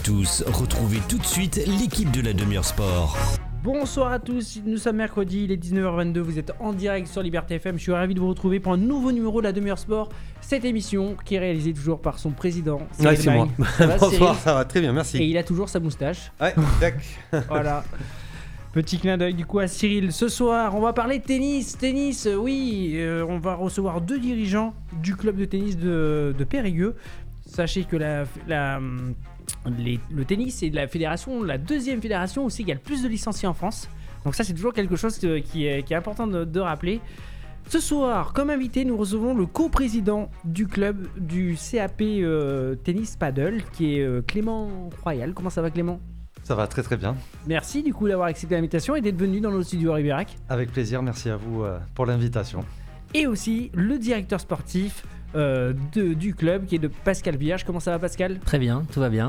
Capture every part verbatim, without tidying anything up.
tous, retrouvez tout de suite l'équipe de la demi-heure sport. Bonsoir à tous, nous sommes mercredi, il est dix-neuf heures vingt-deux, vous êtes en direct sur Liberté F M. Je suis ravi de vous retrouver pour un nouveau numéro de la demi-heure sport. Cette émission qui est réalisée toujours par son président. Ouais, c'est moi. Ça va, Bonsoir, ça va très bien, merci. Et il a toujours sa moustache. Ouais, tac. Voilà. Petit clin d'œil du coup à Cyril. Ce soir, on va parler tennis. Tennis, oui, euh, on va recevoir deux dirigeants du club de tennis de, de Périgueux. Sachez que la, la, les, le tennis est la fédération, la deuxième fédération aussi qui a le plus de licenciés en France. Donc ça, c'est toujours quelque chose qui est, qui est important de, de rappeler. Ce soir, comme invité, nous recevons le coprésident du club du C A P euh, Tennis Paddle, qui est euh, Clément Royal. Comment ça va, Clément ? Ça va très très bien. Merci du coup d'avoir accepté l'invitation et d'être venu dans notre studio à Ribérac. Avec plaisir, merci à vous euh, pour l'invitation. Et aussi le directeur sportif euh, de, du club qui est de Pascal Vierge. Comment ça va, Pascal ? Très bien, tout va bien.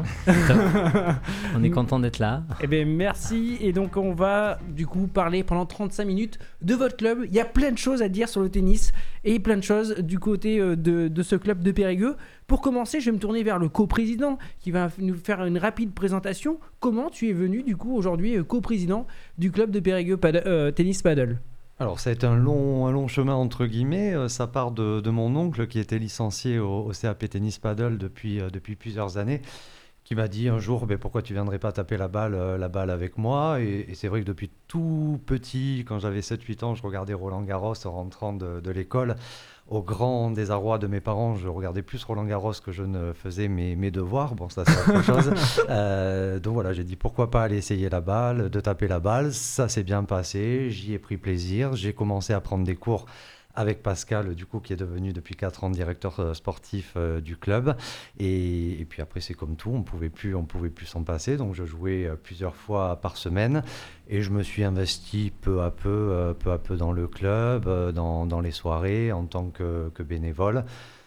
On est content d'être là. Eh bien merci, et donc on va du coup parler pendant trente-cinq minutes de votre club. Il y a plein de choses à dire sur le tennis et plein de choses du côté euh, de, de ce club de Périgueux. Pour commencer, je vais me tourner vers le coprésident qui va nous faire une rapide présentation. Comment tu es venu du coup aujourd'hui euh, coprésident du club de Périgueux paddle, euh, Tennis Paddle ? Alors ça a été un long, un long chemin entre guillemets, euh, ça part de, de mon oncle qui était licencié au, au C A P Tennis Paddle depuis, euh, depuis plusieurs années, qui m'a dit un jour ben, pourquoi tu ne viendrais pas taper la balle, euh, la balle avec moi, et, et c'est vrai que depuis tout petit, quand j'avais sept huit ans, je regardais Roland Garros en rentrant de, de l'école. Au grand désarroi de mes parents, je regardais plus Roland Garros que je ne faisais mes, mes devoirs. Bon, ça c'est autre chose. Euh, donc voilà, j'ai dit pourquoi pas aller essayer la balle, de taper la balle. Ça s'est bien passé, j'y ai pris plaisir. J'ai commencé à prendre des cours avec Pascal, du coup, qui est devenu depuis quatre ans directeur euh, sportif euh, du club. Et, et puis après, c'est comme tout, on pouvait plus, on pouvait plus s'en passer. Donc je jouais euh, plusieurs fois par semaine. Et je me suis investi peu à peu, euh, peu à peu dans le club, euh, dans, dans les soirées, en tant que, que bénévole.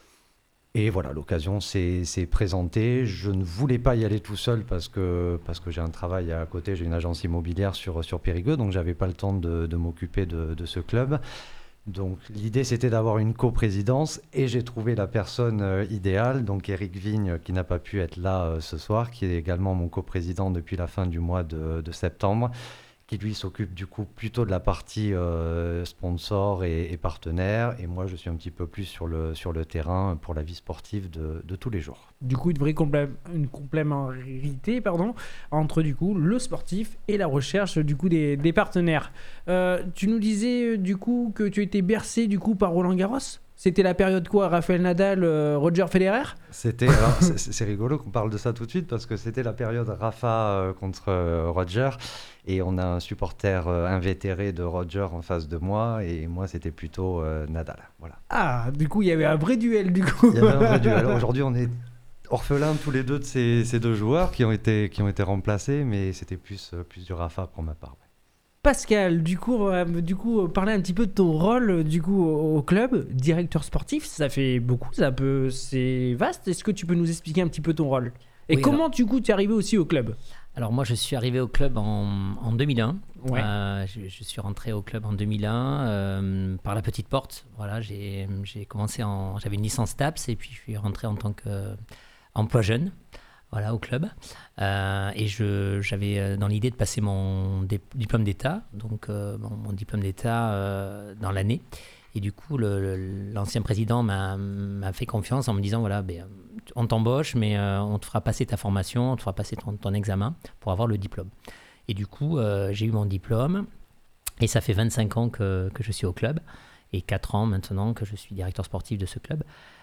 Et voilà, l'occasion s'est, s'est présentée. Je ne voulais pas y aller tout seul parce que, parce que j'ai un travail à côté. J'ai une agence immobilière sur, sur Périgueux, donc je n'avais pas le temps de, de m'occuper de, de ce club. Donc l'idée c'était d'avoir une coprésidence et j'ai trouvé la personne euh, idéale, donc Eric Vigne qui n'a pas pu être là euh, ce soir, qui est également mon coprésident depuis la fin du mois de, de septembre, qui lui s'occupe du coup plutôt de la partie euh, sponsor et, et partenaire, et moi je suis un petit peu plus sur le, sur le terrain pour la vie sportive de, de tous les jours. Du coup, une vraie complé- une complémentarité pardon, entre du coup le sportif et la recherche du coup des, des partenaires. Euh, tu nous disais du coup que tu étais bercé du coup par Roland Garros. C'était la période quoi, Rafael Nadal, euh, Roger Federer ? C'était, alors, c'est, c'est rigolo qu'on parle de ça tout de suite parce que c'était la période Rafa euh, contre euh, Roger, et on a un supporter euh, invétéré de Roger en face de moi, et moi c'était plutôt euh, Nadal. Voilà. Ah, du coup il y avait un vrai duel du coup. Il y avait un vrai duel. Aujourd'hui on est orphelins tous les deux de ces, ces deux joueurs qui ont été, qui ont été remplacés, mais c'était plus, euh, plus du Rafa pour ma part. Ouais. Pascal, du coup, on va du coup parler un petit peu de ton rôle du coup au, au club, directeur sportif. Ça fait beaucoup, ça peut, c'est vaste. Est-ce que tu peux nous expliquer un petit peu ton rôle ? Et oui, comment alors, du coup tu es arrivé aussi au club ? Alors moi je suis arrivé au club en, en deux mille un. Ouais. Euh, je, je suis rentré au club en deux mille un euh, par la petite porte. Voilà, j'ai, j'ai commencé en, j'avais une licence T A P S et puis je suis rentré en tant qu'emploi jeune. Voilà, au club. Euh, et je, j'avais dans l'idée de passer mon dé- diplôme d'État, donc euh, mon, mon diplôme d'État euh, dans l'année. Et du coup, le, le, l'ancien président m'a, m'a fait confiance en me disant, voilà, ben, on t'embauche, mais euh, on te fera passer ta formation, on te fera passer ton, ton examen pour avoir le diplôme. Et du coup, euh, j'ai eu mon diplôme, et ça fait vingt-cinq ans que, que je suis au club, et quatre ans maintenant que je suis directeur sportif de ce club.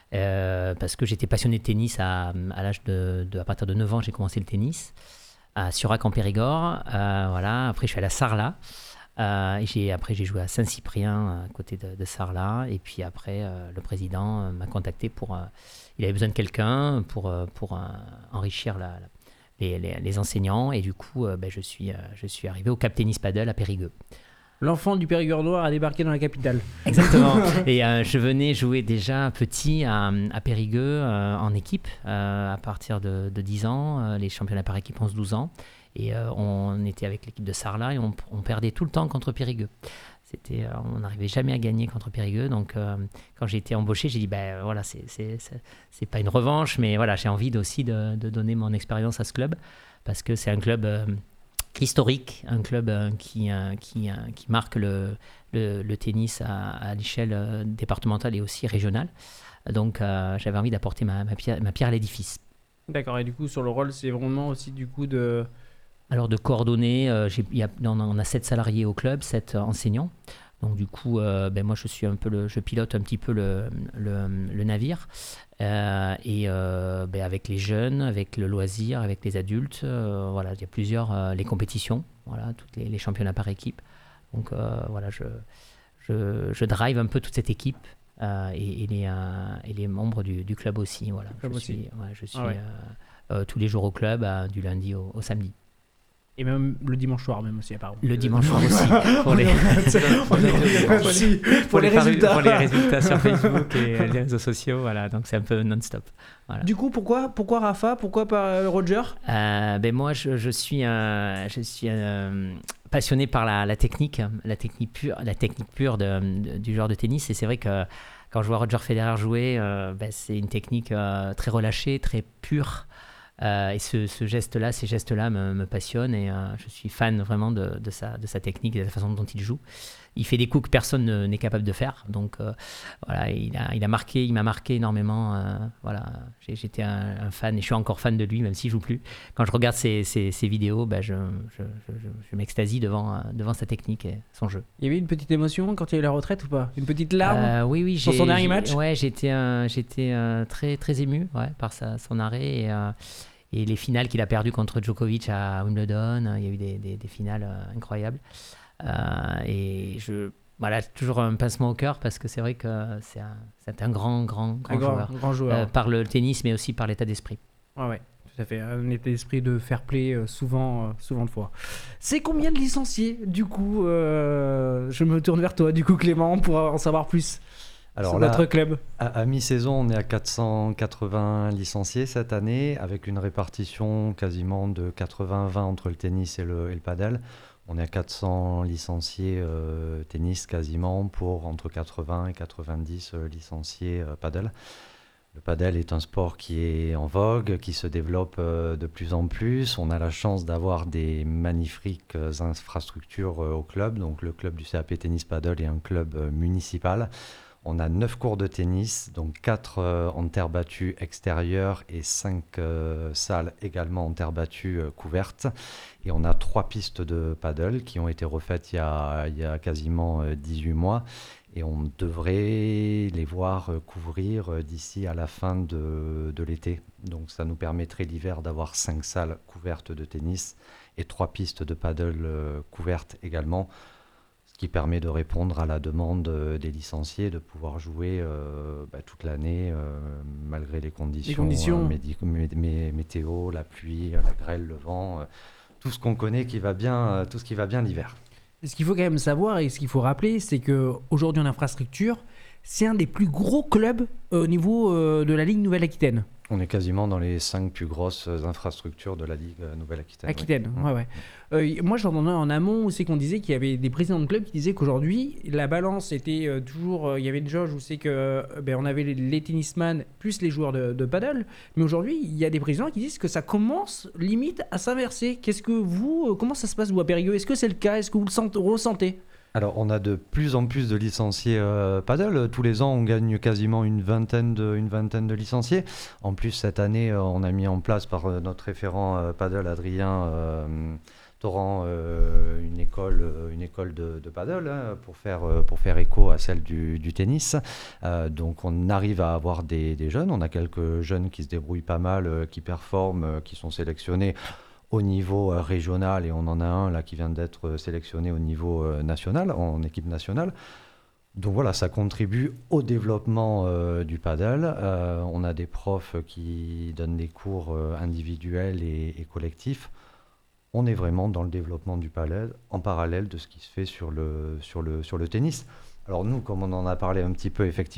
Euh, parce que j'étais passionné de tennis à, à l'âge de, de, à partir de neuf ans, j'ai commencé le tennis à Surac en Périgord. Euh, voilà. Après, je suis allé à Sarlat. Euh, et j'ai, après, j'ai joué à Saint-Cyprien, à côté de, de Sarlat. Et puis après, euh, le président euh, m'a contacté pour. Euh, il avait besoin de quelqu'un pour, euh, pour euh, enrichir la, la, les, les, les enseignants. Et du coup, euh, ben, je, suis, euh, je suis arrivé au Cap Tennis Paddle à Périgueux. L'enfant du Périgord noir a débarqué dans la capitale. Exactement. Et euh, je venais jouer déjà petit à, à Périgueux euh, en équipe euh, à partir de, de dix ans, euh, les championnats par équipe onze douze ans. Et euh, on était avec l'équipe de Sarlat et on, on perdait tout le temps contre Périgueux. C'était, euh, on n'arrivait jamais à gagner contre Périgueux. Donc, euh, quand j'ai été embauché, j'ai dit, ben voilà, c'est, c'est, c'est, c'est pas une revanche, mais voilà, j'ai envie aussi de, de donner mon expérience à ce club parce que c'est un club euh, historique, un club euh, qui, euh, qui, euh, qui marque le, le, le tennis à, à l'échelle euh, départementale et aussi régionale. Donc, euh, j'avais envie d'apporter ma, ma, pierre, ma pierre à l'édifice. D'accord, et du coup, sur le rôle, c'est vraiment aussi du coup de... Alors, de coordonner, euh, j'ai, y a, on a sept salariés au club, sept enseignants. Donc, du coup, euh, ben, moi, je suis un peu le, je pilote un petit peu le, le, le navire. Euh, et euh, ben, avec les jeunes, avec le loisir, avec les adultes, euh, voilà, il y a plusieurs, euh, les compétitions, voilà, toutes les, les championnats par équipe. Donc, euh, voilà, je, je, je drive un peu toute cette équipe. Euh, et, et, les, euh, et les membres du, du club aussi. Voilà. Club je aussi. suis, ouais, je suis Ah ouais. euh, euh, tous les jours au club, euh, du lundi au, au samedi. Et même le dimanche soir, même aussi, apparemment. Le dimanche soir aussi. Pour les, pour les, pour les résultats. Pour les résultats sur Facebook et les réseaux sociaux. Voilà. Donc, c'est un peu non-stop. Voilà. Du coup, pourquoi, pourquoi Rafa? Pourquoi pas Roger? euh, ben Moi, je, je suis, un, je suis un, passionné par la, la technique, la technique pure, la technique pure de, de, du joueur de tennis. Et c'est vrai que quand je vois Roger Federer jouer, euh, ben c'est une technique euh, très relâchée, très pure. Euh, et ce, ce geste-là, ces gestes-là me, me passionnent et euh, je suis fan vraiment de, de, sa, de sa technique et de la façon dont il joue. Il fait des coups que personne ne, n'est capable de faire. Donc euh, voilà, il a, il a marqué, il m'a marqué énormément. Euh, voilà, J'ai, j'étais un, un fan et je suis encore fan de lui, même s'il joue plus. Quand je regarde ses, ses, ses vidéos, ben je, je, je, je, je m'extasie devant, devant sa technique et son jeu. Il y avait une petite émotion quand il y a eu la retraite ou pas? Une petite larme euh, Oui, oui. Sur j'ai, son dernier j'ai, match Ouais, j'étais, euh, j'étais euh, très, très ému ouais, par sa, son arrêt et, euh, et les finales qu'il a perdues contre Djokovic à Wimbledon. Il y a eu des, des, des finales euh, incroyables. Euh, et je... Voilà, toujours un pincement au cœur parce que c'est vrai que c'est un, c'est un grand, grand, grand un grand, joueur. Grand joueur. Euh, par le tennis, mais aussi par l'état d'esprit. Ouais, ouais, tout à fait. Un état d'esprit de fair play, euh, souvent, euh, souvent de fois. C'est combien de licenciés, du coup euh, Je me tourne vers toi, du coup, Clément, pour en savoir plus Alors sur là, notre club. À, à mi-saison, on est à quatre cent quatre-vingts licenciés cette année, avec une répartition quasiment de quatre-vingts vingt entre le tennis et le, et le padel. On est à quatre cents licenciés euh, tennis quasiment pour entre quatre-vingts et quatre-vingt-dix euh, licenciés euh, padel. Le padel est un sport qui est en vogue, qui se développe euh, de plus en plus. On a la chance d'avoir des magnifiques euh, infrastructures euh, au club. Donc le club du C A P Tennis Padel est un club euh, municipal. On a neuf cours de tennis, donc quatre euh, en terre battue extérieure et cinq euh, salles également en terre battue euh, couvertes. Et on a trois pistes de paddle qui ont été refaites il y a, il y a quasiment euh, dix-huit mois. Et on devrait les voir euh, couvrir euh, d'ici à la fin de, de l'été. Donc ça nous permettrait l'hiver d'avoir cinq salles couvertes de tennis et trois pistes de paddle euh, couvertes également. Ce qui permet de répondre à la demande des licenciés de pouvoir jouer euh, bah, toute l'année euh, malgré les conditions, les conditions. Euh, médi- mé- mé- météo, la pluie, la grêle, le vent, euh, tout ce qu'on connaît qui va bien, euh, tout ce qui va bien l'hiver. Ce qu'il faut quand même savoir et ce qu'il faut rappeler, c'est qu'aujourd'hui en infrastructure, c'est un des plus gros clubs euh, au niveau euh, de la Ligue Nouvelle-Aquitaine. On est quasiment dans les cinq plus grosses infrastructures de la Ligue Nouvelle-Aquitaine. Aquitaine, oui. ouais, ouais. Euh, moi, j'entendais en amont où c'est qu'on disait qu'il y avait des présidents de clubs qui disaient qu'aujourd'hui, la balance était euh, toujours... Euh, il y avait une jauge où c'est que euh, ben, on avait les, les tennisman plus les joueurs de, de paddle. Mais aujourd'hui, il y a des présidents qui disent que ça commence limite à s'inverser. Qu'est-ce que vous... Euh, comment ça se passe, vous, à Périgueux? Est-ce que c'est le cas? Est-ce que vous le sent- ressentez? Alors, on a de plus en plus de licenciés euh, paddle. Tous les ans, on gagne quasiment une vingtaine de, une vingtaine de licenciés. En plus, cette année, euh, on a mis en place par euh, notre référent euh, paddle, Adrien euh, Torrent, euh, une école, euh, une école de, de paddle hein, pour, faire, euh, pour faire écho à celle du, du tennis. Euh, donc, on arrive à avoir des, des jeunes. On a quelques jeunes qui se débrouillent pas mal, euh, qui performent, euh, qui sont sélectionnés au niveau euh, régional, et on en a un là qui vient d'être euh, sélectionné au niveau euh, national, en équipe nationale. Donc voilà, ça contribue au développement euh, du paddle. Euh, on a des profs qui donnent des cours euh, individuels et, et collectifs. On est vraiment dans le développement du paddle en parallèle de ce qui se fait sur le, sur le, sur le tennis. Alors nous, comme on en a parlé un petit peu, effectivement,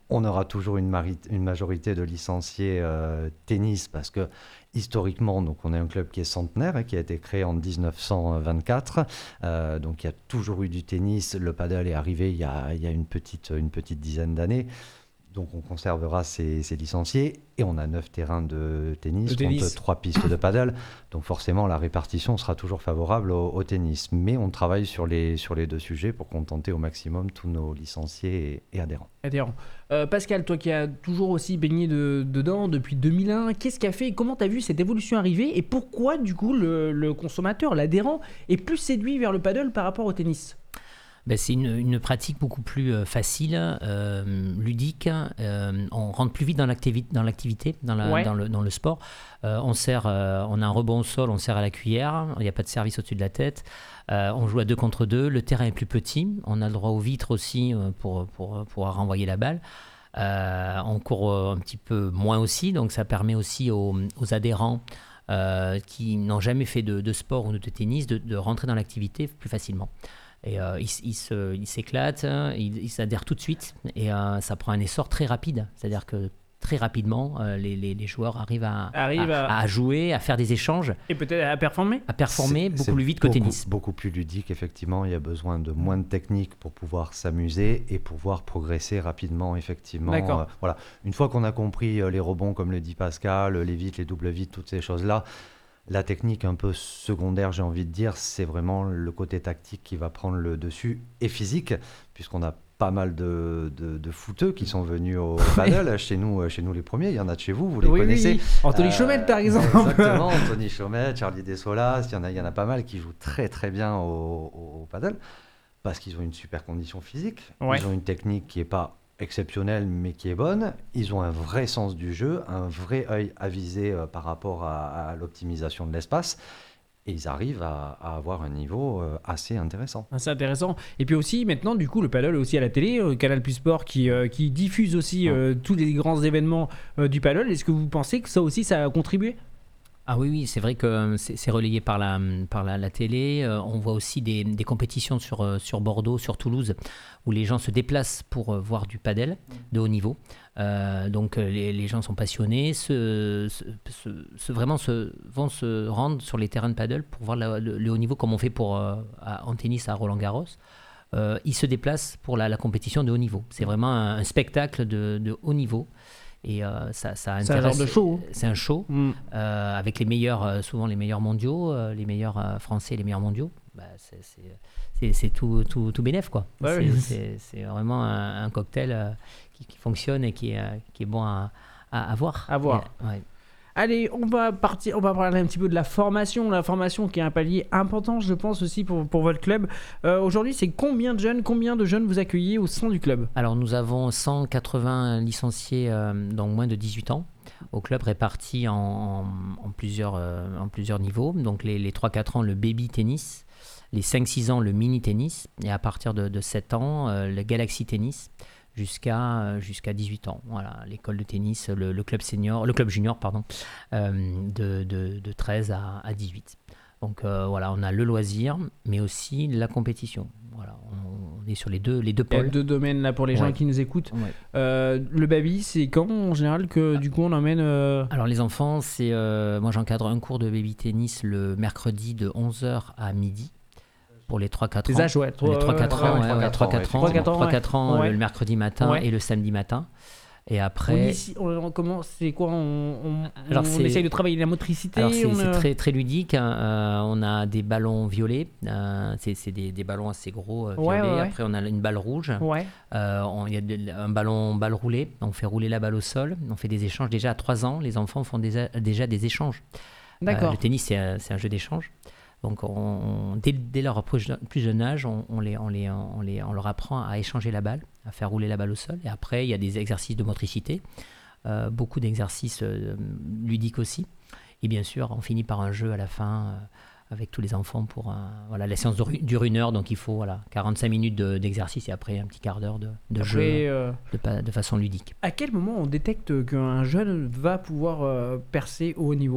On aura toujours une, mari- une majorité de licenciés euh, tennis parce que historiquement, donc on est un club qui est centenaire et qui a été créé en dix-neuf cent vingt-quatre. Euh, donc il y a toujours eu du tennis. Le paddle est arrivé il y a, il y a une, petite, une petite dizaine d'années. Donc on conservera ces, ces licenciés et on a neuf terrains de tennis, de tennis. contre trois pistes de paddle. Donc forcément la répartition sera toujours favorable au, au tennis. Mais on travaille sur les, sur les deux sujets pour contenter au maximum tous nos licenciés et, et adhérents. Adhérents. Euh, Pascal, toi qui as toujours aussi baigné de, dedans depuis deux mille un, qu'est-ce qui a fait, comment tu as vu cette évolution arriver et pourquoi du coup le, le consommateur, l'adhérent, est plus séduit vers le paddle par rapport au tennis ? Ben, c'est une, une pratique beaucoup plus euh, facile, euh, ludique. Euh, on rentre plus vite dans, l'activi- dans l'activité, dans, la, Ouais. dans, le, dans le sport. Euh, on, sert, euh, on a un rebond au sol, on sert à la cuillère. Il n'y a pas de service au-dessus de la tête. Euh, on joue à deux contre deux. Le terrain est plus petit. On a le droit aux vitres aussi euh, pour, pour, pour pouvoir renvoyer la balle. Euh, on court euh, un petit peu moins aussi. Donc ça permet aussi aux, aux adhérents euh, qui n'ont jamais fait de, de sport ou de tennis de, de rentrer dans l'activité plus facilement. Et euh, ils il se, il s'éclatent, ils il s'adhèrent tout de suite et euh, ça prend un essor très rapide. C'est-à-dire que très rapidement, euh, les, les, les joueurs arrivent, à, Arrivent à, à- à jouer, à faire des échanges, Et peut-être à performer ? à performer C'est- beaucoup c'est plus vite qu'au beaucoup- tennis. Beaucoup plus ludique, effectivement. Il y a besoin de moins de technique pour pouvoir s'amuser et pouvoir progresser rapidement, effectivement. D'accord. Euh, voilà. Une fois qu'on a compris euh, les rebonds, comme le dit Pascal, les vites, les doubles vites, toutes ces choses-là, la technique un peu secondaire, j'ai envie de dire, c'est vraiment le côté tactique qui va prendre le dessus et physique, puisqu'on a pas mal de, de, de footeux qui sont venus au paddle. Chez nous, chez nous, les premiers, il y en a de chez vous, vous les Oui, connaissez. oui. Anthony Euh, Chaumette par exemple. Exactement, Anthony Chaumette, Charlie Dessolas, il y en a, il y en a pas mal qui jouent très très bien au, au- au paddle parce qu'ils ont une super condition physique, Ouais. ils ont une technique qui n'est pas exceptionnelle mais qui est bonne, ils ont un vrai sens du jeu, un vrai œil avisé euh, par rapport à, à l'optimisation de l'espace et ils arrivent à, à avoir un niveau euh, assez intéressant. Ah, c'est intéressant. Et puis aussi, maintenant, du coup, le paddle est aussi à la télé, euh, Canal Plus Sport qui, euh, qui diffuse aussi euh, tous les grands événements euh, du paddle. Est-ce que vous pensez que ça aussi, ça a contribué ? Ah oui, oui, c'est vrai que euh, c'est, c'est relayé par la, par la, la télé. Euh, on voit aussi des, des compétitions sur, euh, sur Bordeaux, sur Toulouse, où les gens se déplacent pour euh, voir du padel de haut niveau. Euh, donc euh, les, les gens sont passionnés, se, se, se- se- vraiment se, vont se rendre sur les terrains de padel pour voir la- le, le haut niveau, comme on fait pour, euh, à- en tennis à Roland-Garros. Euh, ils se déplacent pour la, la compétition de haut niveau. C'est vraiment un, un spectacle de, de haut niveau. Et euh, ça, ça C'est un intéresse- genre de show. C'est un show Mm. euh, avec les meilleurs, euh, souvent les meilleurs mondiaux, euh, les meilleurs euh, français et les meilleurs mondiaux. Bah, c'est, c'est, c'est, c'est tout, tout, tout bénef, quoi. Ouais, c'est, oui. c'est, c'est vraiment un, un cocktail euh, qui, qui fonctionne et qui est, euh, qui est bon à, à, à voir. À voir. Et, ouais. Allez, on va partir, on va parler un petit peu de la formation, la formation qui est un palier important, je pense aussi pour, pour votre club. Euh, aujourd'hui, c'est combien de jeunes, combien de jeunes vous accueillez au sein du club ? Alors nous avons cent quatre-vingts licenciés euh, dans moins de dix-huit ans au club répartis en, en, en plusieurs, euh, en plusieurs niveaux. Donc les, les trois quatre ans, le baby tennis, les cinq six ans, le mini tennis, et à partir de, de sept ans, euh, le Galaxy tennis, jusqu'à, euh, jusqu'à dix-huit ans. Voilà, l'école de tennis, le, le club senior, le club junior, pardon, euh, de, de, de treize à, à dix-huit. Donc euh, voilà, on a le loisir, mais aussi la compétition. Voilà, on, on est sur les deux, les deux Il y a pôles. deux domaines là pour les gens Ouais. qui nous écoutent. Ouais. Euh, le baby, c'est quand en général que du coup on emmène euh, Alors les enfants, c'est euh, moi j'encadre un cours de baby tennis le mercredi de onze heures à midi pour les trois quatre ans. les âges, ouais. Les trois quatre ouais, ans, ouais, ouais, trois, ouais, quatre trois ans, quatre ans, ouais, effectivement. trois quatre ans, Ouais. euh, le mercredi matin Ouais. et le samedi matin. Et On, après, initie- on, on commence, c'est quoi On, on, Alors, on c'est- essaye de travailler la motricité. alors c'est, on, c'est euh, très très ludique. Hein. Euh, on a des ballons violets, euh, c'est, c'est des, des ballons assez gros euh, Ouais, violets. ouais, ouais. Après on a une balle rouge. Ouais. Euh, on- Il y a de- un ballon balle roulée. On fait rouler la balle au sol. On fait des échanges déjà à trois ans. Les enfants font déjà, déjà des échanges. Euh, D'accord. le tennis, c'est un, c'est un jeu d'échange. Donc, on, on- dès, dès leur plus, plus jeune âge, on, on les, on, les, on, les, on leur apprend à échanger la balle, à faire rouler la balle au sol. Et après, il y a des exercices de motricité, euh, beaucoup d'exercices euh, ludiques aussi. Et bien sûr, on finit par un jeu à la fin euh, avec tous les enfants pour... un- voilà, la séance dure dure une heure, donc il faut voilà, quarante-cinq minutes de- d'exercice et après un petit quart d'heure de, de jeu Après, euh, de, pa- de façon ludique. à quel moment on détecte qu'un jeune va pouvoir euh, percer au haut niveau ?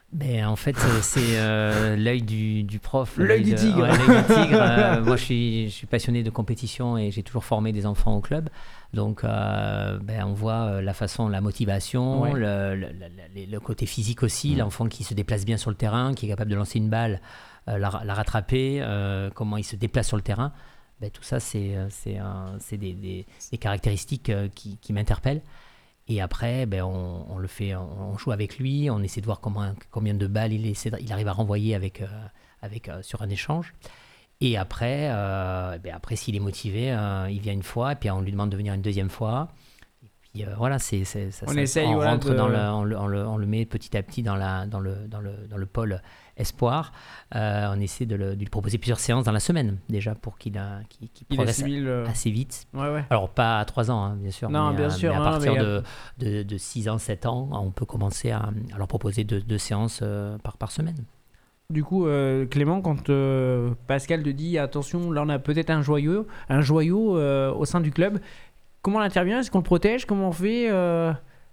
Ben, en fait, euh, c'est euh, l'œil du, du prof. L'œil du de- tigre. ouais, l'œil du tigre. Euh, moi, je suis, je suis passionné de compétition et j'ai toujours formé des enfants au club. Donc, euh, ben, on voit euh, la façon, la motivation, Ouais. le, le- le- le- le côté physique aussi, Mm. l'enfant qui se déplace bien sur le terrain, qui est capable de lancer une balle, euh, la, la rattraper, euh, comment il se déplace sur le terrain. Ben, tout ça, c'est, euh, c'est, un- c'est des, des- des caractéristiques euh, qui, qui m'interpellent. Et après, ben, on, on le fait, on, on joue avec lui, on essaie de voir comment, combien de balles il, essaie de- il arrive à renvoyer avec, euh, avec, euh, sur un échange. Et après, euh, ben après s'il est motivé, euh, il vient une fois, et puis on lui demande de venir une deuxième fois. Et puis euh, voilà, c'est, c'est, ça, On ça- essaye, on voilà, rentre de- dans le, on, le, on, le, on le met petit à petit dans, la, dans, le, dans, le, dans le pôle espoir. Euh, on essaie de, le, de lui proposer plusieurs séances dans la semaine, déjà, pour qu'il, a, qu'il, qu'il Il progresse assimile. euh, assez vite. Ouais, ouais. Alors, pas à trois ans, hein, bien sûr. Non, mais, bien euh, sûr, mais à hein, partir mais, de, de, de six ans, sept ans, on peut commencer à, à leur proposer deux, deux séances euh, par, par semaine. Du coup, euh, Clément, quand euh, Pascal te dit attention, là on a peut-être un joyau, un joyau euh, au sein du club, comment on intervient? Est-ce qu'on le protège? Comment on fait? euh,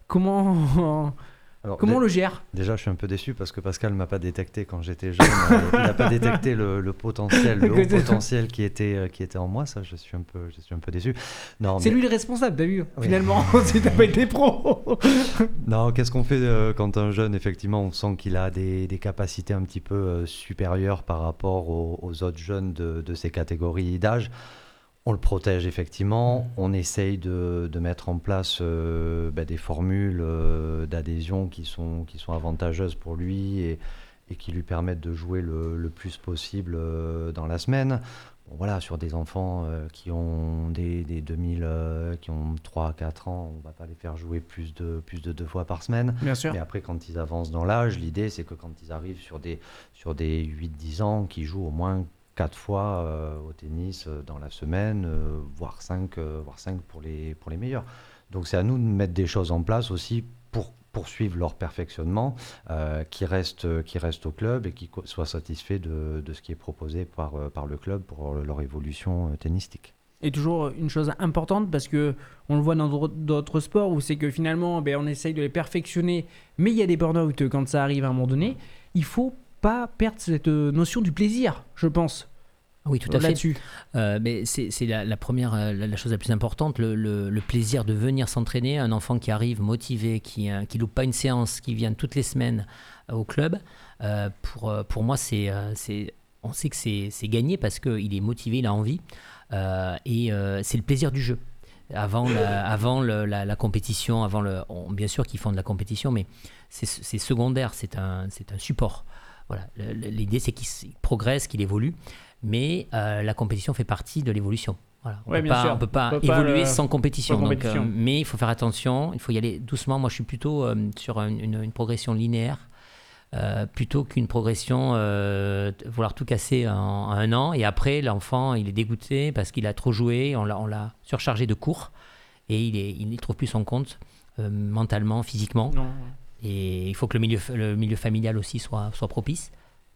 Comment, Alors, comment on dé- le gère? Déjà, je suis un peu déçu parce que Pascal ne m'a pas détecté quand j'étais jeune. Euh, il n'a pas détecté le, le potentiel, le haut potentiel qui était, euh, qui était en moi. Ça, je suis un peu, je suis un peu déçu. Non, C'est mais- lui le responsable, t'as vu? Oui. Finalement, si t'as pas été pro. Non, qu'est-ce qu'on fait euh, quand un jeune, effectivement, on sent qu'il a des, des capacités un petit peu euh, supérieures par rapport aux, aux autres jeunes de, de ces catégories d'âge? On le protège, effectivement. On essaye de, de mettre en place euh, bah, des formules euh, d'adhésion qui sont, qui sont avantageuses pour lui et, et qui lui permettent de jouer le, le plus possible euh, dans la semaine. Bon, voilà, sur des enfants euh, qui ont des, des deux mille, euh, qui ont trois à quatre ans, on ne va pas les faire jouer plus de, plus de deux fois par semaine. Bien sûr. Mais après, quand ils avancent dans l'âge, l'idée, c'est que quand ils arrivent sur des, sur des huit dix ans, qu'ils jouent au moins quatre fois euh, au tennis euh, dans la semaine, euh, voire cinq, euh, voire cinq pour les, pour les meilleurs. Donc c'est à nous de mettre des choses en place aussi pour poursuivre leur perfectionnement, euh, qui restent qui restent au club et qui co- soient satisfaits de, de ce qui est proposé par, euh, par le club pour leur évolution euh, tennistique. Et toujours une chose importante, parce que on le voit dans d'autres- d'autres sports où c'est que finalement ben, on essaye de les perfectionner, mais il y a des burn-out quand ça arrive à un moment donné. Il faut pas perdre cette euh, notion du plaisir, je pense, Oui, tout à fait. là-dessus. Euh, mais c'est, c'est la, la première, euh, la, la chose la plus importante, le, le- le plaisir de venir s'entraîner. Un enfant qui arrive motivé, qui ne loupe pas une séance, qui vient toutes les semaines euh, au club, euh, pour, euh, pour moi, c'est, euh, c'est, on sait que c'est, c'est gagné parce qu'il est motivé, il a envie. Euh, et euh, c'est le plaisir du jeu. Avant, la, avant le- la, la compétition, avant le, on- bien sûr qu'ils font de la compétition, mais c'est, c'est secondaire, c'est un, c'est un support. Voilà. Le- le- l'idée, c'est qu'il s- progresse, qu'il évolue. Mais euh, la compétition fait partie de l'évolution. Voilà. On Ouais, ne bien sûr. peut pas On peut pas évoluer le- sans compétition. sans Donc, compétition. euh, mais il faut faire attention, il faut y aller doucement. Moi, je suis plutôt euh, sur une, une- une progression linéaire, euh, plutôt qu'une progression, euh, t- vouloir tout casser en, en un an. Et après, l'enfant, il est dégoûté parce qu'il a trop joué, on l'a, on l'a surchargé de cours, et il ne il trouve plus son compte, euh, mentalement, physiquement. Non. Et il faut que le milieu, le milieu familial aussi soit, soit propice.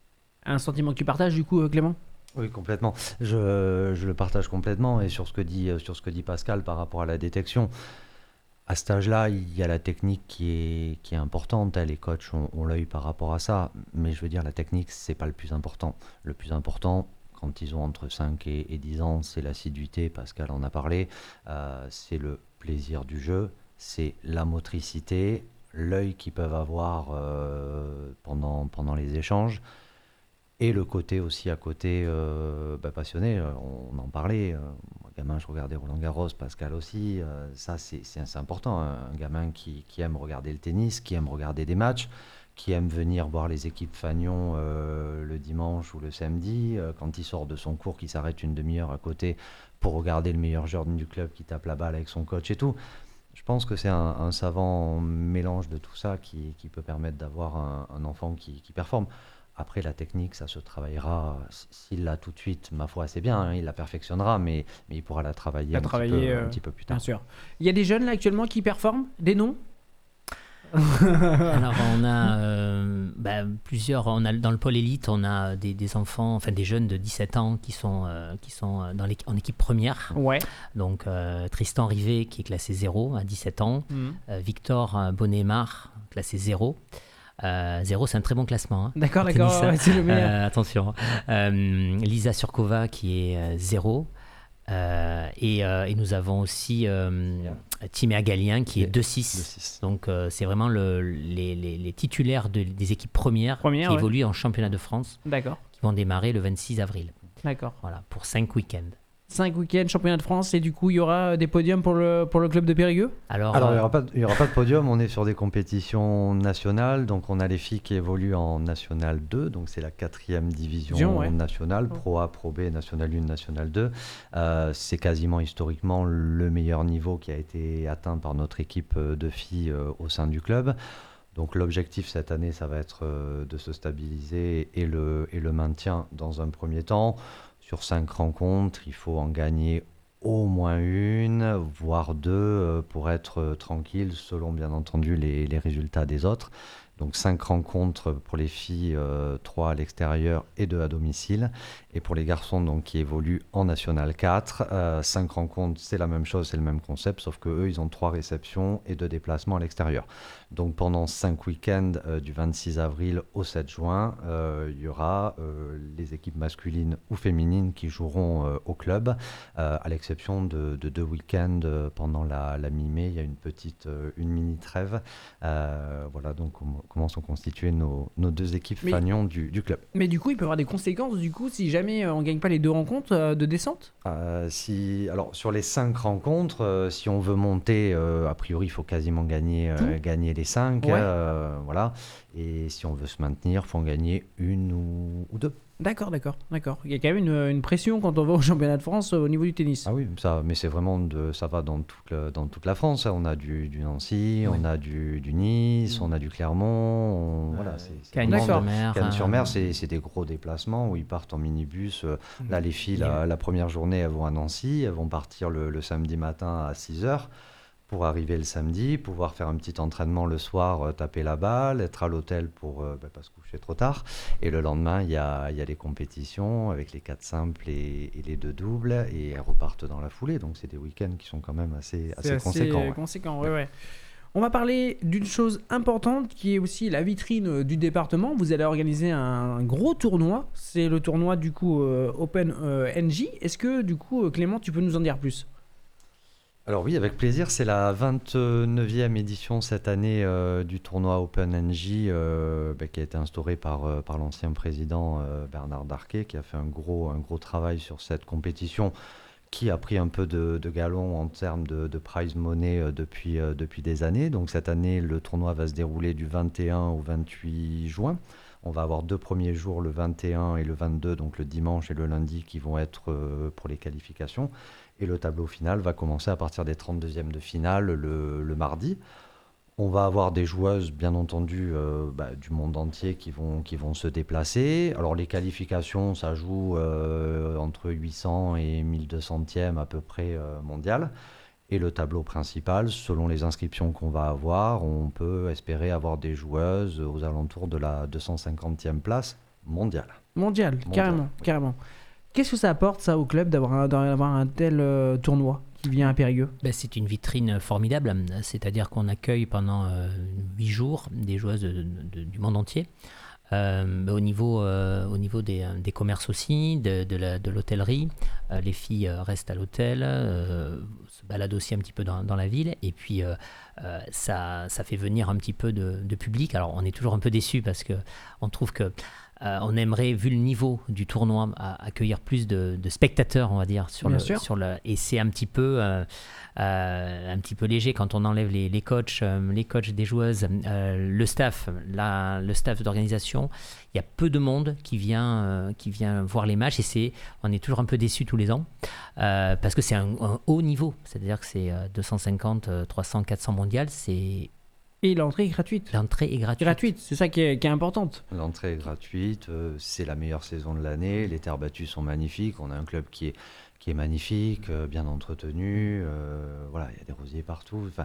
Un sentiment que tu partages du coup, euh, Clément? Oui, complètement. Je, je le partage complètement. Et sur ce que dit, sur ce que dit Pascal par rapport à la détection, à cet âge-là, il y a la technique qui est, qui est importante. Les coachs ont, ont l'œil par rapport à ça. Mais je veux dire, la technique, c'est pas le plus important. Le plus important, quand ils ont entre cinq et, et dix ans, c'est l'assiduité. Pascal en a parlé. Euh, c'est le plaisir du jeu. C'est la motricité, l'œil qu'ils peuvent avoir euh, pendant, pendant les échanges. Et le côté aussi à côté euh, bah, passionné, euh, on, on en parlait, euh, moi, gamin je regardais Roland Garros, Pascal aussi, euh, ça c'est, c'est, c'est important, hein, un gamin qui, qui aime regarder le tennis, qui aime regarder des matchs, qui aime venir voir les équipes Fagnon euh, le dimanche ou le samedi, euh, quand il sort de son cours, qui s'arrête une demi-heure à côté pour regarder le meilleur joueur du club qui tape la balle avec son coach et tout. Je pense que c'est un, un savant mélange de tout ça qui, qui peut permettre d'avoir un, un enfant qui, qui performe. Après, la technique, ça se travaillera. S'il l'a tout de suite, ma foi, c'est bien, hein, il la perfectionnera, mais, mais il pourra la travailler, La un, travailler, petit peu, euh, un petit peu plus tard. Bien sûr. Il y a des jeunes là actuellement qui performent? Des noms? Alors on a euh, bah, plusieurs, on a dans le pôle élite, on a des, des enfants, enfin des jeunes de dix-sept ans qui sont, euh, qui sont dans l'équ- en équipe première. Ouais. Donc euh, Tristan Rivet qui est classé zéro à dix-sept ans, Mhm. euh, Victor euh, Bonnemar classé zéro. Euh, zéro, c'est un très bon classement. Hein, D'accord, au d'accord, tennis. ouais, c'est le meilleur. Euh, attention. Euh, Lisa Surkova qui est euh, zéro. Euh, et, euh, et nous avons aussi euh, Timéa Galien qui est deux six. deux six. Donc euh, c'est vraiment le, les, les, les titulaires de, des équipes premières, Première, qui ouais. évoluent en championnat de France, D'accord, qui vont démarrer le vingt-six avril. d'accord. Voilà, pour cinq week-ends. Cinq week-ends, championnat de France, et du coup, il y aura des podiums pour le, pour le club de Périgueux. Alors, Alors, il euh, n'y aura, pas de- il y aura pas de podium, on est sur des compétitions nationales, donc on a les filles qui évoluent en National deux, donc c'est la quatrième division Division, ouais. nationale, Oh. Pro A, Pro B, National un, National deux. Euh, c'est quasiment historiquement le meilleur niveau qui a été atteint par notre équipe euh, de filles euh, au sein du club. Donc l'objectif cette année, ça va être euh, de se stabiliser et le, et le maintien dans un premier temps. Sur cinq rencontres, il faut en gagner au moins une, voire deux, euh, pour être euh, tranquille, selon bien entendu les, les résultats des autres. Donc cinq rencontres pour les filles, euh, trois à l'extérieur et deux à domicile. Et pour les garçons donc, qui évoluent en National quatre, euh, cinq rencontres, c'est la même chose, c'est le même concept, sauf qu'eux, ils ont trois réceptions et deux déplacements à l'extérieur. Donc pendant cinq week-ends, euh, du vingt-six avril au sept juin, euh, il y aura euh, les équipes masculines ou féminines qui joueront euh, au club, euh, à l'exception de, de deux week-ends euh, pendant la, la mi-mai. Il y a une petite, euh, une mini trêve. Euh, voilà donc com- comment sont constituées nos, nos deux équipes Mais- fanions du, du club. Mais du coup, il peut y avoir des conséquences, du coup, si jamais euh, on gagne pas les deux rencontres euh, de descente. Euh, si, alors sur les cinq rencontres, euh, si on veut monter, euh, a priori, il faut quasiment gagner, euh, Tout gagner les cinq. Ouais. euh, voilà. Et si on veut se maintenir, il faut en gagner une ou, ou deux. D'accord, d'accord, d'accord. Il y a quand même une, une pression quand on va au championnat de France euh, au niveau du tennis. Ah oui, ça, mais c'est vraiment de, ça va dans toute, le- dans toute la France. hein. On a du, du Nancy, Oui. on a du, du Nice, on a du Clermont. on- voilà, c'est, c'est Cannes vraiment D'accord. de- sur mer. Cannes-sur-Mer, euh, c'est, c'est des gros déplacements où ils partent en minibus. Euh, Là, les filles, Il y la, a- la première journée, elles vont à Nancy. Elles vont partir le, le samedi matin à six heures pour arriver le samedi, pouvoir faire un petit entraînement le soir, euh, taper la balle, être à l'hôtel pour ne pas se coucher trop tard. Et le lendemain, il y a, il y a les compétitions avec les quatre simples et, et les deux doubles. Et elles repartent dans la foulée. Donc, c'est des week-ends qui sont quand même assez, assez C'est assez conséquents. ouais. conséquent, ouais, ouais. On va parler d'une chose importante qui est aussi la vitrine euh, du département. Vous allez organiser un gros tournoi. C'est le tournoi du coup euh, Open euh, N J. Est-ce que du coup euh, Clément, tu peux nous en dire plus? Alors oui, avec plaisir. C'est la vingt-neuvième édition cette année euh, du tournoi Open N J euh, bah, qui a été instauré par, euh, par l'ancien président euh, Bernard Darquet, qui a fait un gros, un gros travail sur cette compétition, qui a pris un peu de, de galon en termes de, de prize money euh, depuis, euh, depuis des années. Donc cette année, le tournoi va se dérouler du vingt et un au vingt-huit juin. On va avoir deux premiers jours, le vingt et un et le vingt-deux, donc le dimanche et le lundi, qui vont être euh, pour les qualifications. Et le tableau final va commencer à partir des trente-deuxièmes de finale le, le mardi. On va avoir des joueuses, bien entendu, euh, bah, du monde entier qui vont, qui vont se déplacer. Alors les qualifications, ça joue euh, entre huit cents et mille deux centièmes à peu près euh, mondial. Et le tableau principal, selon les inscriptions qu'on va avoir, on peut espérer avoir des joueuses aux alentours de la deux cent cinquantième place mondiale. Mondial, Mondial, carrément, oui. carrément. Qu'est-ce que ça apporte ça au club d'avoir un, d'avoir un tel euh, tournoi qui vient à Périgueux? Ben, c'est une vitrine formidable, c'est-à-dire qu'on accueille pendant huit jours des joueuses de- de- du monde entier. Euh, ben, au niveau, euh, au niveau des, des commerces aussi, de, de la- de l'hôtellerie, euh, les filles euh, restent à l'hôtel, euh, se baladent aussi un petit peu dans, dans la ville, et puis euh, euh, ça, ça fait venir un petit peu de, de public. Alors on est toujours un peu déçus parce que on trouve que euh, on aimerait, vu le niveau du tournoi, à- accueillir plus de, de spectateurs, on va dire, sur Bien le, sûr. sur le, et c'est un petit peu, euh, euh, un petit peu léger quand on enlève les, les coachs, euh, les coachs des joueuses, euh, le staff, la, le staff d'organisation. Il y a peu de monde qui vient, euh, qui vient voir les matchs et c'est, on est toujours un peu déçus tous les ans euh, parce que c'est un, un haut niveau, c'est-à-dire que c'est euh, deux cent cinquante, euh, trois cents, quatre cents mondial, c'est Et l'entrée est gratuite. l'entrée est gratuite. Gratuite, c'est ça qui est, qui est importante. L'entrée est gratuite, euh, c'est la meilleure saison de l'année, les terres battues sont magnifiques, on a un club qui est, qui est magnifique, euh, bien entretenu, euh, voilà, il y a des rosiers partout. Enfin,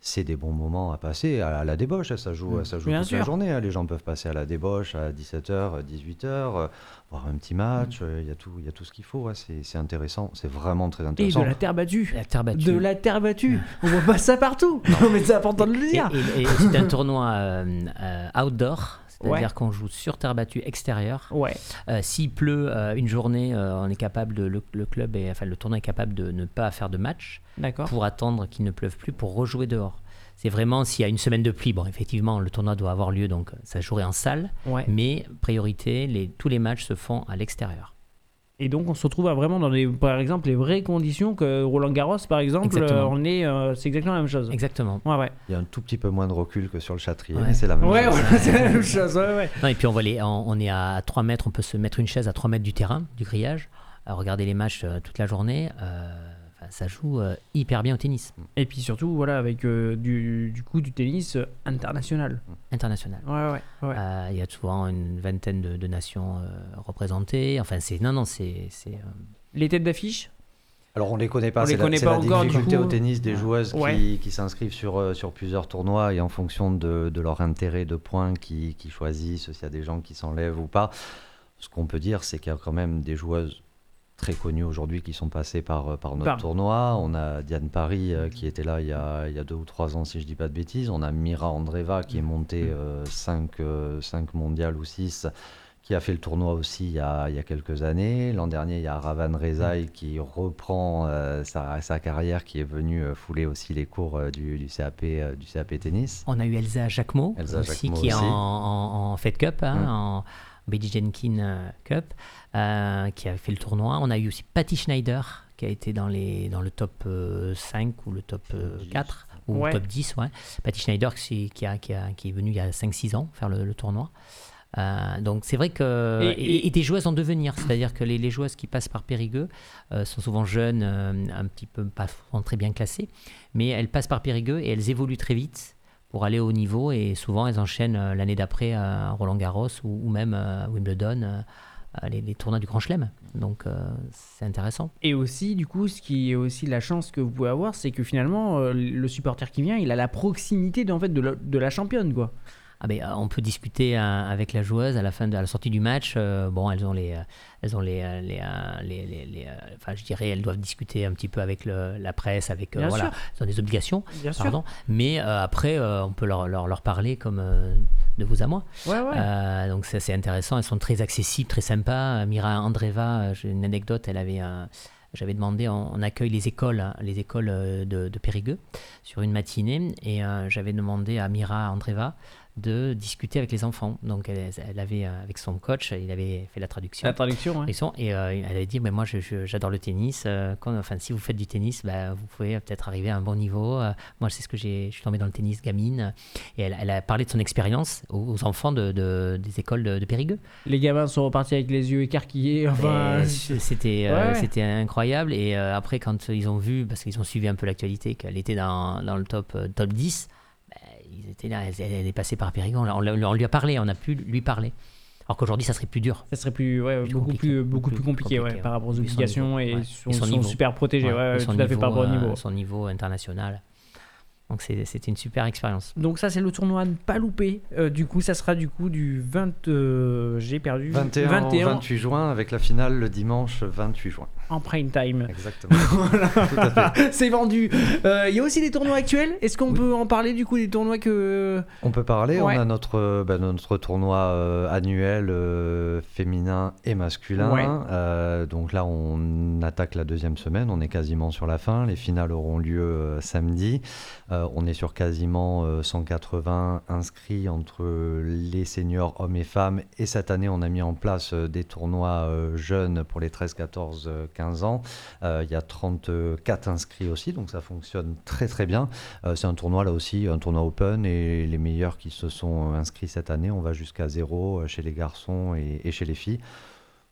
c'est des bons moments à passer à, à la débauche. Ça joue, ça joue Bien toute sûr. la journée. Hein. Les gens peuvent passer à la débauche à dix-sept heures, dix-huit heures, euh, voir un petit match. Il mmh. y a tout, il y a tout ce qu'il faut. Ouais. C'est, c'est intéressant. C'est vraiment très Et intéressant. de la terre battue. La terre battue. De la terre battue. On voit pas ça partout. Non, mais c'est important de le dire. Et, et, et c'est un tournoi euh, euh, outdoor. C'est-à-dire Ouais. qu'on joue sur terre battue extérieure. Ouais. Euh, s'il pleut euh, une journée, euh, on est capable de, le, le club est, enfin le tournoi est capable de ne pas faire de match D'accord. pour attendre qu'il ne pleuve plus pour rejouer dehors. C'est vraiment s'il y a une semaine de pluie, bon effectivement le tournoi doit avoir lieu donc ça jouerait en salle, Ouais. mais priorité, les, tous les matchs se font à l'extérieur. Et donc on se retrouve à vraiment dans les, par exemple, les vraies conditions que Roland Garros, par exemple, Exactement. euh, on est, euh, c'est exactement la même chose. Exactement. Ouais, ouais. Il y a un tout petit peu moins de recul que sur le Châtrier, Ouais. mais c'est la même Ouais, chose. voilà, c'est la même chose. Ouais, ouais. Non, et puis on, voit les, on, on est à trois mètres, on peut se mettre une chaise à trois mètres du terrain, du grillage, à regarder les matchs euh, toute la journée. Euh, enfin, ça joue euh, hyper bien au tennis Et puis surtout, voilà, avec euh, du, du coup du tennis euh, international. international. Ouais, ouais, ouais. Euh, Il y a souvent une vingtaine de, de nations euh, représentées. Enfin, c'est non, non, c'est c'est, euh, Les têtes d'affiche. Alors on les connaît pas, On c'est les la, connaît c'est pas la encore, du difficulté coup. au tennis des joueuses Ouais. qui, qui s'inscrivent sur, euh, sur plusieurs tournois et en fonction de, de leur intérêt de points qui, qui choisissent, s'il y a des gens qui s'enlèvent ou pas. Ce qu'on peut dire, c'est qu'il y a quand même des joueuses très connues aujourd'hui qui sont passées par, par notre Par- tournoi. On a Diane Paris euh, qui était là il y, a, il y a deux ou trois ans, si je dis pas de bêtises. On a Mira Andreeva qui est montée cinq mondiales ou six, qui a fait le tournoi aussi il y a, il y a quelques années. L'an dernier, il y a Ravan Rezaï qui reprend euh, sa, sa carrière, qui est venu euh, fouler aussi les cours euh, du, du, C A P, euh, du C A P tennis. On a eu Elsa Jacquemot Elsa aussi, Jacquemot qui est en, aussi. en, en Fed Cup, hein, Mm. en Billie Jean King euh, Cup, euh, qui a fait le tournoi. On a eu aussi Patty Schneider, qui a été dans, les, dans le top euh, cinq ou le top euh, quatre, ou Ouais. top dix. Ouais. Patty Schneider, qui, qui, a, qui, a, qui est venue il y a cinq six ans faire le, le tournoi. Euh, donc c'est vrai que Et- et, et- et des joueuses en devenir, c'est-à-dire que les, les joueuses qui passent par Périgueux euh, sont souvent jeunes, euh, un petit peu pas souvent très bien classées, mais elles passent par Périgueux et elles évoluent très vite pour aller au haut niveau et souvent elles enchaînent euh, l'année d'après à Roland Garros ou, ou même à Wimbledon, euh, à les, les tournois du Grand Chelem. Donc euh, c'est intéressant. Et aussi, du coup, ce qui est aussi la chance que vous pouvez avoir, c'est que finalement, euh, le supporter qui vient, il a la proximité de, en fait, de, la, de la championne, quoi. Ah ben, euh, on peut discuter euh, avec la joueuse à la fin de à la sortie du match. Euh, bon, elles ont les, euh, elles ont les, euh, les, euh, les, les- les, euh, enfin, je dirais, elles doivent discuter un petit peu avec le- la presse, avec euh, Bien voilà, sûr. elles ont des obligations, Bien sûr. pardon. Mais euh, après, euh, on peut leur, leur, leur parler comme euh, de vous à moi. Ouais, ouais. Euh, donc ça, c'est intéressant. Elles sont très accessibles, très sympas. Mira Andreeva, euh, j'ai une anecdote. Elle avait un- J'avais demandé, on, on accueille les écoles, hein, les écoles euh, de, de Périgueux sur une matinée, et euh, j'avais demandé à Mira Andreeva de discuter avec les enfants. Donc elle, elle avait, euh, avec son coach, il avait fait la traduction. La traduction, ouais. Ils sont- Et euh, elle avait dit, mais moi je- je- j'adore le tennis. euh, quand- enfin, si vous faites du tennis, bah, vous pouvez peut-être arriver à un bon niveau. Euh, moi, c'est ce que j'ai. Je suis tombée dans le tennis gamine. Et elle, elle a parlé de son expérience aux, aux enfants de, de- des écoles de, de Périgueux. Les gamins sont repartis avec les yeux écarquillés. Enfin, Et c'était euh, Ouais. c'était incroyable. Et euh, après, quand ils ont vu, parce qu'ils ont suivi un peu l'actualité, qu'elle était dans, dans le top, euh, top dix, bah, ils étaient là. Elle, elle est passée par Périgueux. On, l'a- on l'a- on lui a parlé. On a pu lui parler. Alors qu'aujourd'hui, ça serait plus dur. ça serait plus, ouais, Plus beaucoup, compliqué. plus, beaucoup Beaucoup plus plus compliqué, compliqué, ouais, ouais. par rapport aux Et son obligations niveau, et ouais. sont, Et son sont niveau. super protégés, Ouais, ouais, et tout son à fait par rapport au euh, niveau. son niveau international. Donc c'est- c'était une super expérience. Donc ça c'est le tournoi à ne pas louper. Euh, du coup ça sera du coup du vingt, euh, j'ai perdu vingt et un vingt et au un vingt-huit juin, avec la finale le dimanche vingt-huit juin. en prime time. Exactement. Tout à fait. C'est vendu. Euh, Il y a aussi des tournois actuels. Est-ce qu'on peut en parler du coup des tournois que On peut parler, Ouais. on a notre, euh, bah, notre tournoi euh, annuel euh, féminin et masculin. Ouais. Euh, donc là, on attaque la deuxième semaine, on est quasiment sur la fin. Les finales auront lieu euh, samedi. Euh, on est sur quasiment euh, cent quatre-vingts inscrits entre les seniors hommes et femmes. Et cette année, on a mis en place euh, des tournois euh, jeunes pour les treize, quatorze, quinze ans. Euh, Il y a trente-quatre inscrits aussi, donc ça fonctionne très très bien. Euh, c'est un tournoi là aussi, un tournoi open, et les meilleurs qui se sont inscrits cette année, on va jusqu'à zéro euh, chez les garçons et, et chez les filles.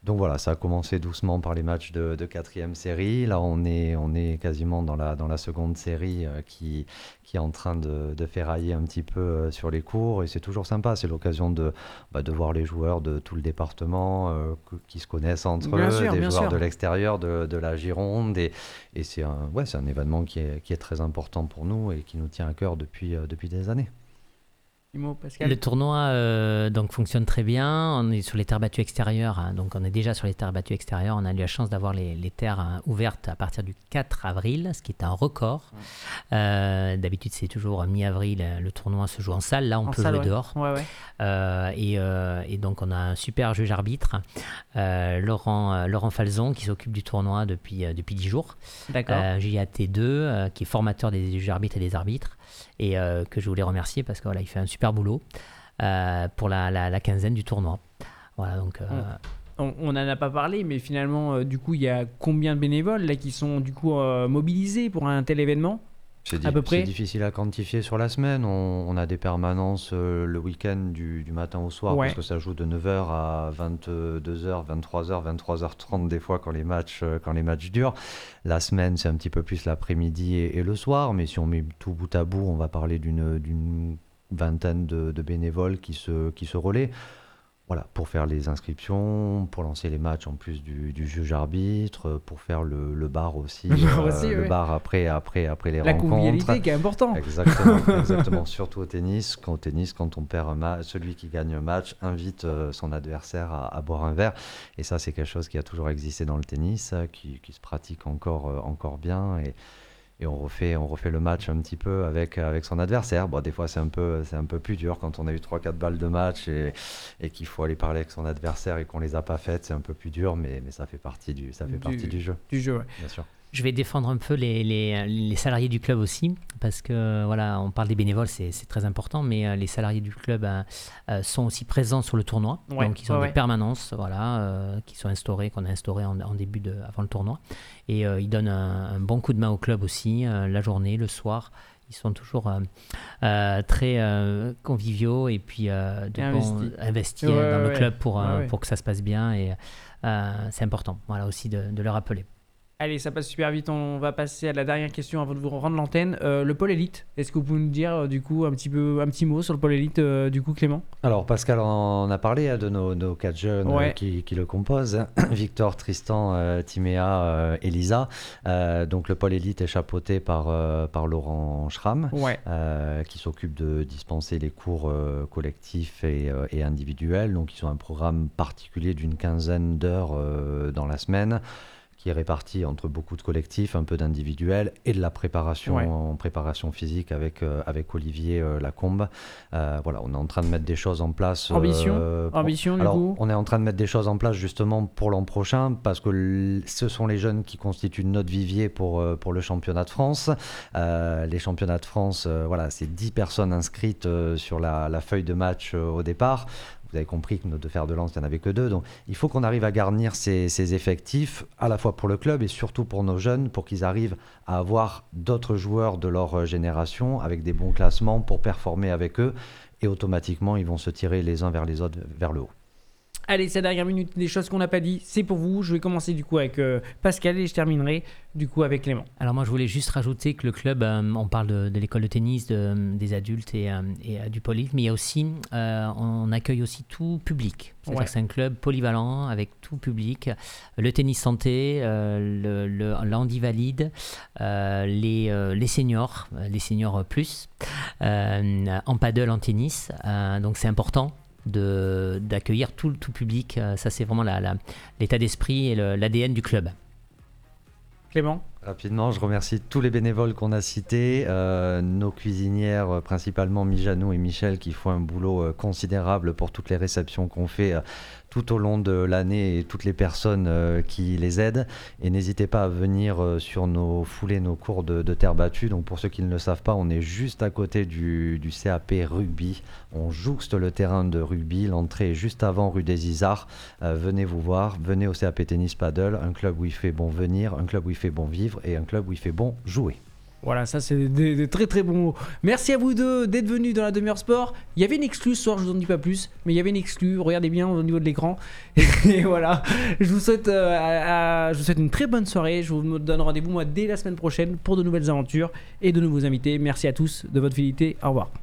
Donc voilà, ça a commencé doucement par les matchs de, de quatrième série. Là, on est, on est quasiment dans la, dans la seconde série euh, qui, qui est en train de, de ferrailler un petit peu euh, sur les cours. Et c'est toujours sympa. C'est l'occasion de, bah, de voir les joueurs de tout le département euh, qui se connaissent entre Bien eux, sûr, des bien joueurs sûr. de l'extérieur, de, de la Gironde. Et, et c'est, un, ouais, c'est un événement qui est, qui est très important pour nous et qui nous tient à cœur depuis, euh, depuis des années. Timo, Pascal. Le tournoi euh, donc fonctionne très bien. On est sur les terres battues extérieures, hein, donc on est déjà sur les terres battues extérieures. On a eu la chance d'avoir les, les terres hein, ouvertes à partir du quatre avril, ce qui est un record. Ouais. Euh, d'habitude, c'est toujours mi-avril. Le tournoi se joue en salle. Là, on En peut salle, jouer ouais. dehors. Ouais, ouais. Euh, et, euh, et donc, on a un super juge arbitre, euh, Laurent, euh, Laurent Falzon, qui s'occupe du tournoi depuis euh, depuis dix jours. D'accord. Euh, J A T deux, euh, qui est formateur des juges arbitres et des arbitres. Et euh, que je voulais remercier parce que voilà, il fait un super boulot euh, pour la, la, la quinzaine du tournoi. Voilà, donc, euh... on, on en a pas parlé, mais finalement, euh, du coup, il y a combien de bénévoles là qui sont du coup euh, mobilisés pour un tel événement? C'est, di- à peu près. c'est difficile à quantifier sur la semaine. On, on a des permanences euh, le week-end du, du matin au soir Ouais. parce que ça joue de neuf heures à vingt-deux heures, vingt-trois heures, vingt-trois heures trente des fois quand les matchs, euh, quand les matchs durent. La semaine, c'est un petit peu plus l'après-midi et, et le soir, mais si on met tout bout à bout, on va parler d'une, d'une vingtaine de, de bénévoles qui se, qui se relaient. Voilà, pour faire les inscriptions, pour lancer les matchs en plus du, du juge arbitre, pour faire le, le bar aussi, Le bar euh, aussi, le ouais. bar après, après, après les La rencontres. convivialité qui est important. Exactement, exactement. Surtout au tennis, quand, au tennis, quand on perd un match, celui qui gagne un match invite euh, son adversaire à, à boire un verre. Et ça, c'est quelque chose qui a toujours existé dans le tennis, euh, qui, qui se pratique encore, euh, encore bien. Et, et on refait, on refait le match un petit peu avec, avec son adversaire. Bon, des fois, c'est un peu, c'est un peu plus dur quand on a eu trois quatre balles de match et, et qu'il faut aller parler avec son adversaire et qu'on les a pas faites. C'est un peu plus dur, mais, mais ça fait partie du, ça fait Du- partie du jeu, Du jeu, ouais. bien sûr. Je vais défendre un peu les, les, les salariés du club aussi, parce que voilà, on parle des bénévoles, c'est, c'est très important, mais euh, les salariés du club euh, euh, sont aussi présents sur le tournoi. Ouais, Donc ils ont ouais, des ouais. permanences, voilà, euh, qui sont instaurées, qu'on a instaurées en, en début de, avant le tournoi, et euh, ils donnent un, un bon coup de main au club aussi, euh, la journée, le soir. Ils sont toujours euh, euh, très euh, conviviaux et puis euh, de Et bons- investis. investis Ouais, dans ouais, le ouais. club pour, euh, Ouais, ouais. pour que ça se passe bien, et euh, c'est important, voilà, aussi de, de le rappeler. Allez, ça passe super vite. On va passer à la dernière question avant de vous rendre l'antenne. Euh, le pôle élite. Est-ce que vous pouvez nous dire euh, du coup un petit peu, un petit mot sur le pôle élite euh, du coup, Clément? Alors Pascal en a parlé hein, de nos, nos quatre jeunes Ouais. euh, qui, qui le composent, hein. Victor, Tristan, euh, Timéa, euh, Elisa. Euh, donc le pôle élite est chapeauté par, euh, par Laurent Schramm, Ouais. euh, qui s'occupe de dispenser les cours euh, collectifs et, euh, et individuels. Donc ils ont un programme particulier d'une quinzaine d'heures euh, dans la semaine, qui est réparti entre beaucoup de collectifs, un peu d'individuels et de la préparation, Ouais. en préparation physique avec, euh, avec Olivier euh, Lacombe. Euh, voilà, on est en train de mettre des choses en place. Ambition euh, pour- Ambition, du Alors, coup on est en train de mettre des choses en place justement pour l'an prochain, parce que l- ce sont les jeunes qui constituent notre vivier pour, euh, pour le championnat de France. Euh, les championnats de France, euh, voilà, c'est dix personnes inscrites euh, sur la, la feuille de match euh, au départ. Vous avez compris que nos deux fers de lance, il n'y en avait que deux. Donc, il faut qu'on arrive à garnir ces, ces effectifs, à la fois pour le club et surtout pour nos jeunes, pour qu'ils arrivent à avoir d'autres joueurs de leur euh, génération avec des bons classements pour performer avec eux. Et automatiquement, ils vont se tirer les uns vers les autres vers le haut. Allez, cette dernière minute, des choses qu'on n'a pas dit, c'est pour vous. Je vais commencer du coup avec euh, Pascal et je terminerai du coup avec Clément. Alors moi je voulais juste rajouter que le club, euh, on parle de, de l'école de tennis, de, des adultes et, euh, et euh, du pôle, mais il y a aussi, euh, on accueille aussi tout public. C'est-à-dire Ouais. que c'est un club polyvalent avec tout public. Le tennis santé, euh, le, le, l'handi valide, euh, les, euh, les seniors, euh, les seniors plus, euh, en paddle, en tennis. Euh, donc c'est important de, d'accueillir tout le tout public. Euh, Ça c'est vraiment la, la, l'état d'esprit et le, l'A D N du club. Clément? Rapidement, je remercie tous les bénévoles qu'on a cités, euh, nos cuisinières, euh, principalement Mijanou et Michel, qui font un boulot euh, considérable pour toutes les réceptions qu'on fait euh, tout au long de l'année et toutes les personnes euh, qui les aident. Et n'hésitez pas à venir euh, sur nos foulées, nos cours de, de terre battue. Donc pour ceux qui ne le savent pas, on est juste à côté du, du C A P rugby. On jouxte le terrain de rugby. L'entrée est juste avant rue des Isards. Euh, venez vous voir, venez au C A P Tennis Paddle, un club où il fait bon venir, un club où il fait bon vivre et un club où il fait bon jouer. Voilà, ça c'est des, des très très bons mots. Merci à vous deux d'être venus dans la demi-heure sport. Il y avait une exclue ce soir, je vous en dis pas plus, mais il y avait une exclue. Regardez bien au niveau de l'écran. Et, et voilà, je vous souhaite, euh, à, à, je vous souhaite une très bonne soirée. Je vous donne rendez-vous moi dès la semaine prochaine pour de nouvelles aventures et de nouveaux invités. Merci à tous de votre fidélité. Au revoir.